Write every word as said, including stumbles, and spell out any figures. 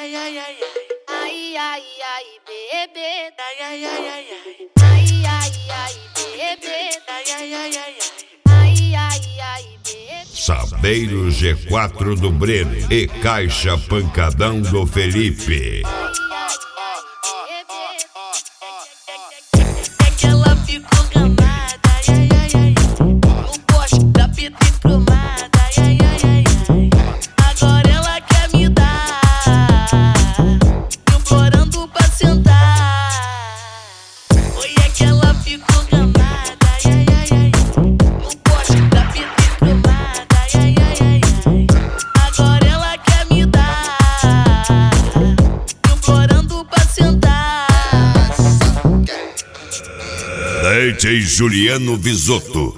ai, ai, ai, Ai, ai, ai, bebê. ai, ai, ai, ai, Ai, ai, ai, bebê. ai, ai, ai, ai, Ai, ai, ai, bebê. Sabeiro G quatro do Breno e Caixa Pancadão do Felipe. é que ela ficou gamada, ai, ai, ai, no poste da fita cromada, ai, ai, ai, ai, agora ela quer me dar, implorando pra sentar. Oi, é que ela ficou gamada, ai, ai, ai, no poste da fita cromada, ai, ai, ai, ai, agora ela quer me dar, implorando pra sentar. D J Juliano Visotto